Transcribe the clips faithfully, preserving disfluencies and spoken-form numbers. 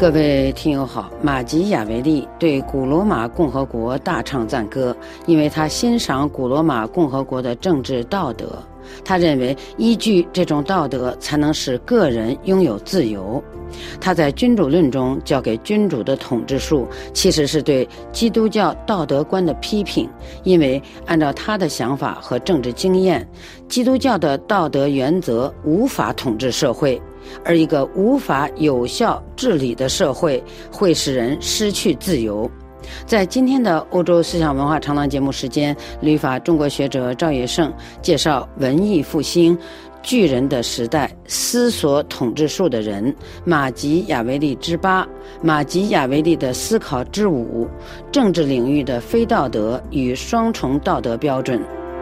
各位听友好，马基雅维利对古罗马共和国大唱赞歌，因为他欣赏古罗马共和国的政治道德。他认为依据这种道德才能使个人拥有自由。他在《君主论》中教给君主的统治术其实是对基督教道德观的批评，因为按照他的想法和政治经验，基督教的道德原则无法统治社会，而一个无法有效治理的社会会使人失去自由。在今天的欧洲思想文化长廊节目时间，旅法中国学者赵业胜介绍文艺复兴巨人的时代思索统治术的人马基雅维利之八，马基雅维利的思考之五，政治领域的非道德与双重道德标准。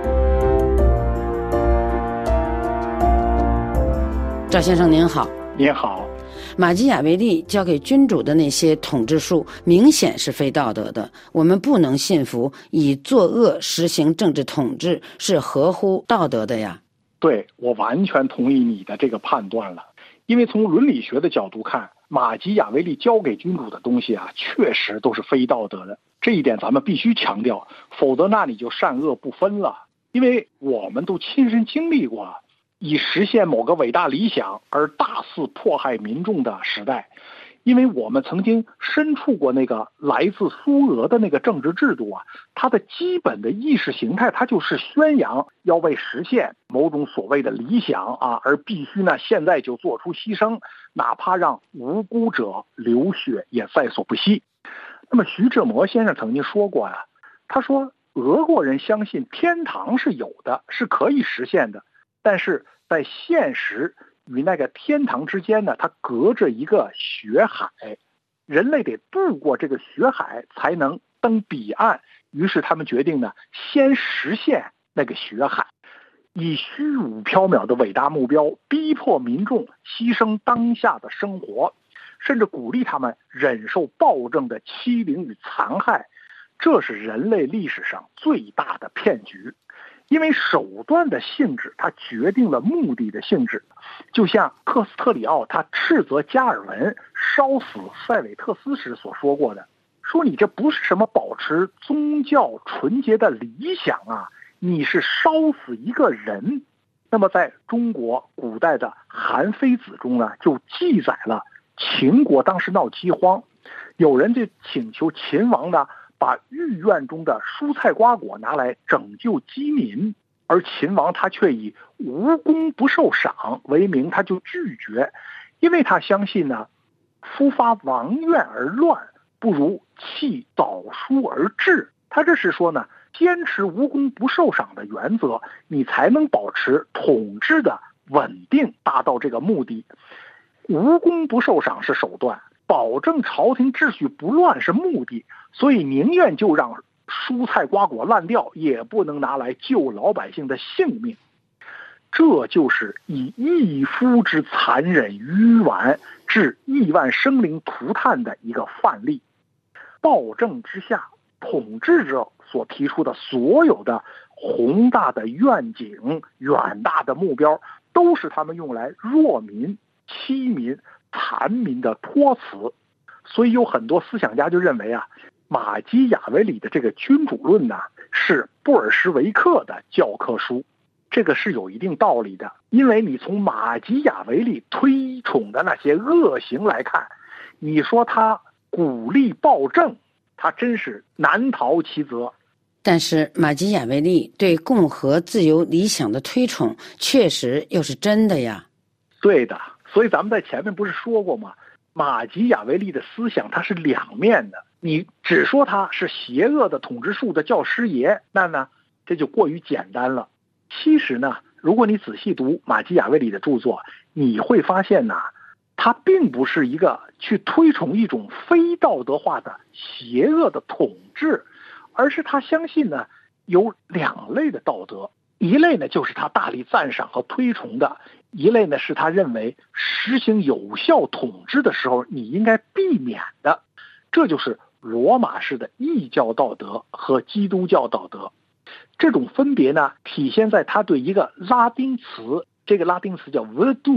赵先生您好。 您好。 马基雅维利教给君主的那些统治术明显是非道德的，我们不能信服以作恶实行政治统治是合乎道德的呀。 对，我完全同意你的这个判断了。因为从伦理学的角度看，马基雅维利教给君主的东西啊，确实都是非道德的，这一点咱们必须强调，否则那你就善恶不分了。因为我们都亲身经历过以实现某个伟大理想而大肆迫害民众的时代，因为我们曾经身处过那个来自苏俄的那个政治制度啊，它的基本的意识形态，它就是宣扬要为实现某种所谓的理想啊，而必须呢现在就做出牺牲，哪怕让无辜者流血也在所不惜。那么徐志摩先生曾经说过啊，他说俄国人相信天堂是有的，是可以实现的，但是在现实与那个天堂之间呢，它隔着一个血海，人类得渡过这个血海才能登彼岸。于是他们决定呢，先实现那个血海，以虚无缥缈的伟大目标逼迫民众牺牲当下的生活，甚至鼓励他们忍受暴政的欺凌与残害。这是人类历史上最大的骗局。因为手段的性质它决定了目的的性质，就像克斯特里奥他斥责加尔文烧死塞韦特斯时所说过的，说你这不是什么保持宗教纯洁的理想啊，你是烧死一个人。那么在中国古代的韩非子中呢，就记载了秦国当时闹饥荒，有人就请求秦王呢把御苑中的蔬菜瓜果拿来拯救饥民，而秦王他却以无功不受赏为名，他就拒绝，因为他相信呢，夫发王苑而乱，不如弃早书而治。他这是说呢，坚持无功不受赏的原则，你才能保持统治的稳定，达到这个目的。无功不受赏是手段，保证朝廷秩序不乱是目的，所以宁愿就让蔬菜瓜果烂掉，也不能拿来救老百姓的性命。这就是以一夫之残忍愚顽致亿万生灵涂炭的一个范例。暴政之下，统治者所提出的所有的宏大的愿景、远大的目标，都是他们用来弱民、欺民、残民的托词。所以有很多思想家就认为啊，马基雅维里的这个《君主论》呢，是布尔什维克的教科书。这个是有一定道理的，因为你从马基雅维里推崇的那些恶行来看，你说他鼓励暴政，他真是难逃其责。 但是马基雅维利对共和自由理想的推崇确实又是真的呀。 对的，所以咱们在前面不是说过吗？马基雅维利的思想它是两面的，你只说他是邪恶的统治术的教师爷，那呢这就过于简单了。其实呢，如果你仔细读马基雅维里的著作，你会发现呢，他并不是一个去推崇一种非道德化的邪恶的统治，而是他相信呢有两类的道德，一类呢就是他大力赞赏和推崇的，一类呢是他认为实行有效统治的时候你应该避免的。这就是罗马式的异教道德和基督教道德。这种分别呢，体现在他对一个拉丁词，这个拉丁词叫 virtu，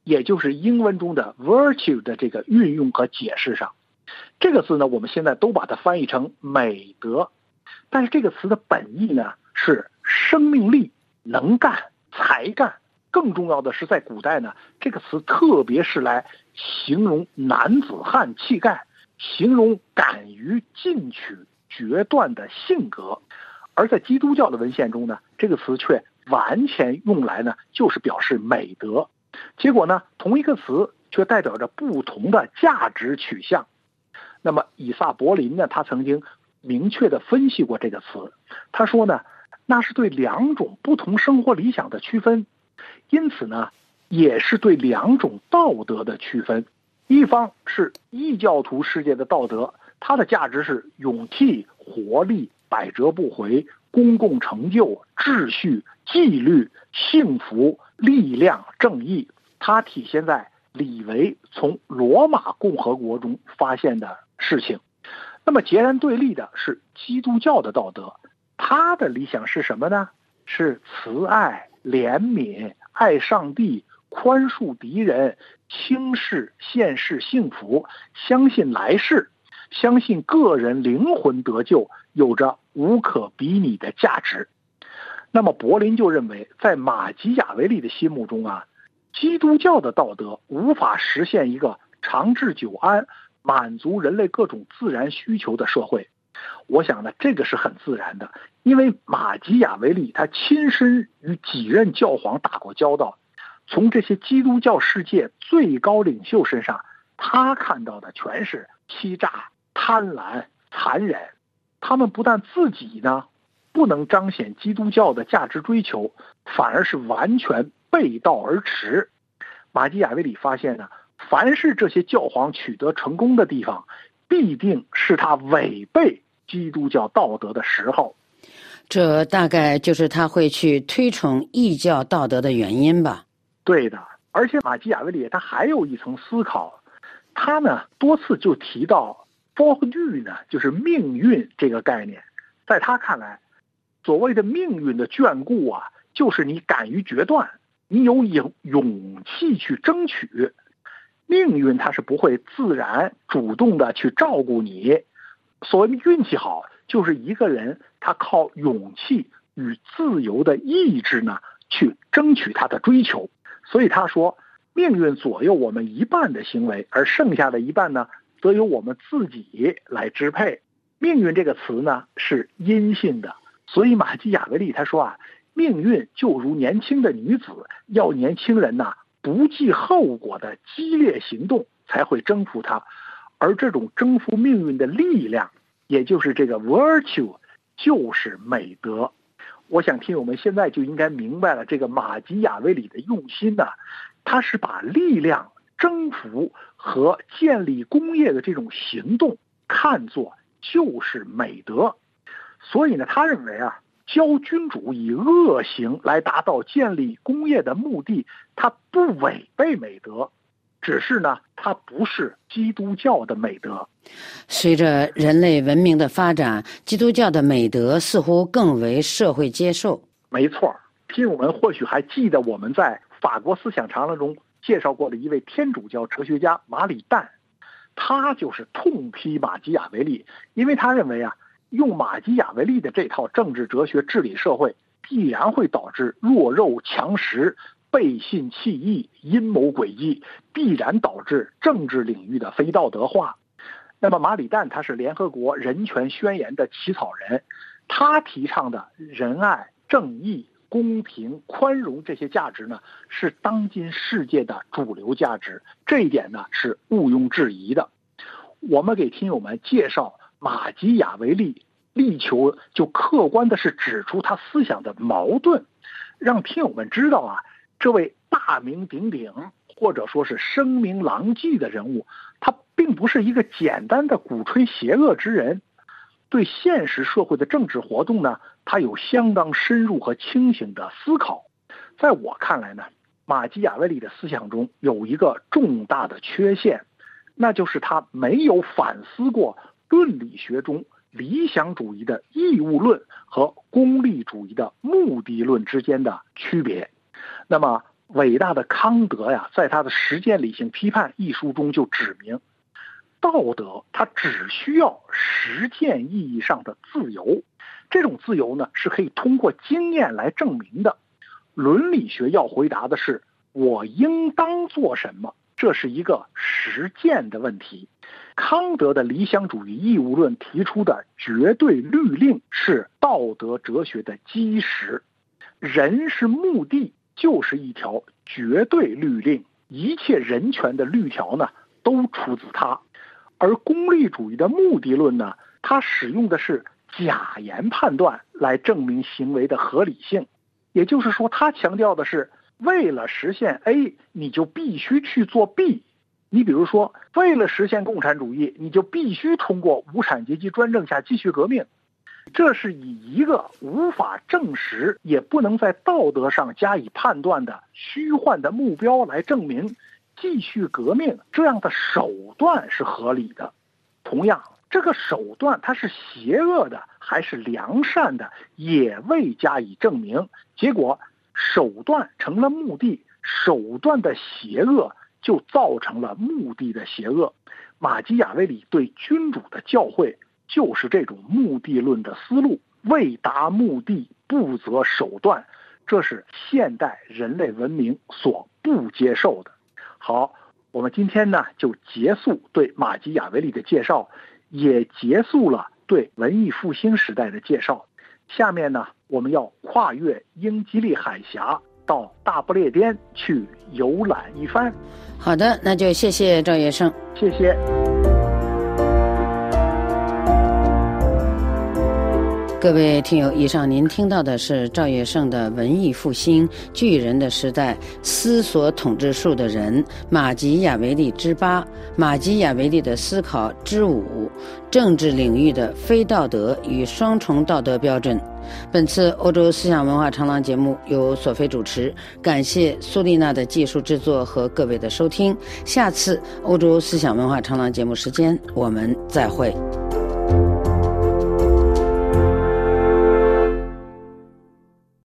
也就是英文中的 virtue 的这个运用和解释上。这个字呢，我们现在都把它翻译成美德，但是这个词的本意呢是生命力、能干、才干。更重要的是，在古代呢，这个词特别是来形容男子汉气概，形容敢于进取决断的性格。而在基督教的文献中呢，这个词却完全用来呢就是表示美德。结果呢，同一个词却代表着不同的价值取向。那么以萨柏林呢，他曾经明确地分析过这个词，他说呢，那是对两种不同生活理想的区分，因此呢，也是对两种道德的区分。一方是异教徒世界的道德，它的价值是勇气、活力、百折不回、公共成就、秩序、纪律、幸福、力量、正义，它体现在李维从罗马共和国中发现的事情。那么截然对立的是基督教的道德，它的理想是什么呢？是慈爱、怜悯、爱上帝、宽恕敌人、轻视现世幸福、相信来世、相信个人灵魂得救，有着无可比拟的价值。那么柏林就认为，在马基雅维利的心目中啊，基督教的道德无法实现一个长治久安、满足人类各种自然需求的社会。我想呢，这个是很自然的，因为马基雅维利他亲身与几任教皇打过交道，从这些基督教世界最高领袖身上，他看到的全是欺诈、贪婪、残忍。他们不但自己呢不能彰显基督教的价值追求，反而是完全背道而驰。马基雅维里发现呢，凡是这些教皇取得成功的地方，必定是他违背基督教道德的时候。 这大概就是他会去推崇异教道德的原因吧。 对的，而且马基雅维里他还有一层思考，他呢多次就提到 fortune 呢，就是命运这个概念。在他看来，所谓的命运的眷顾啊，就是你敢于决断，你有勇勇气去争取。命运它是不会自然主动的去照顾你。所谓运气好，就是一个人他靠勇气与自由的意志呢去争取他的追求。所以他说，命运左右我们一半的行为，而剩下的一半呢则由我们自己来支配。命运这个词呢是阴性的，所以马基雅维利他说啊，命运就如年轻的女子，要年轻人呐不计后果的激烈行动才会征服它。而这种征服命运的力量，也就是这个 virtue， 就是美德。我想听友们现在就应该明白了这个马基雅维里的用心呢，他是把力量、征服和建立工业的这种行动看作就是美德。所以呢，他认为啊，教君主以恶行来达到建立工业的目的，它不违背美德，只是呢，它不是基督教的美德。 随着人类文明的发展，基督教的美德似乎更为社会接受。 没错，听友们或许还记得我们在法国思想长廊中介绍过的一位天主教哲学家马里旦，他就是痛批马基雅维利，因为他认为啊，用马基雅维利的这套政治哲学治理社会，必然会导致弱肉强食、背信弃义、阴谋诡计，必然导致政治领域的非道德化。那么马里旦他是联合国人权宣言的起草人，他提倡的仁爱、正义、公平、宽容这些价值呢，是当今世界的主流价值，这一点呢是毋庸置疑的。我们给听友们介绍马基雅维利，力求就客观的是指出他思想的矛盾，让听友们知道啊，这位大名鼎鼎或者说是声名狼藉的人物，他并不是一个简单的鼓吹邪恶之人，对现实社会的政治活动呢，他有相当深入和清醒的思考。在我看来呢，马基雅维利的思想中有一个重大的缺陷，那就是他没有反思过论理学中理想主义的义务论和功利主义的目的论之间的区别。那么伟大的康德呀，在他的《实践理性批判》一书中就指明，道德它只需要实践意义上的自由，这种自由呢是可以通过经验来证明的。伦理学要回答的是我应当做什么，这是一个实践的问题。康德的理想主义义务论提出的绝对律令是道德哲学的基石，人是目的就是一条绝对律令，一切人权的律条呢都出自它。而功利主义的目的论呢，它使用的是假言判断来证明行为的合理性，也就是说它强调的是为了实现 A 你就必须去做 B。 你比如说为了实现共产主义你就必须通过无产阶级专政下继续革命，这是以一个无法证实也不能在道德上加以判断的虚幻的目标来证明继续革命这样的手段是合理的。同样，这个手段它是邪恶的还是良善的也未加以证明，结果手段成了目的，手段的邪恶就造成了目的的邪恶。马基雅维里对君主的教诲就是这种目的论的思路，为达目的不择手段，这是现代人类文明所不接受的。好，我们今天呢就结束对马基雅维利的介绍，也结束了对文艺复兴时代的介绍。下面呢，我们要跨越英吉利海峡到大不列颠去游览一番。 好的，那就谢谢赵业胜。 谢谢。 各位听友，以上您听到的是赵业胜的《文艺复兴巨人的时代思索统治术的人》马基雅维利之八，马基雅维利的思考之五，政治领域的非道德与双重道德标准。本次欧洲思想文化长廊节目由索菲主持，感谢苏丽娜的技术制作和各位的收听。下次欧洲思想文化长廊节目时间我们再会。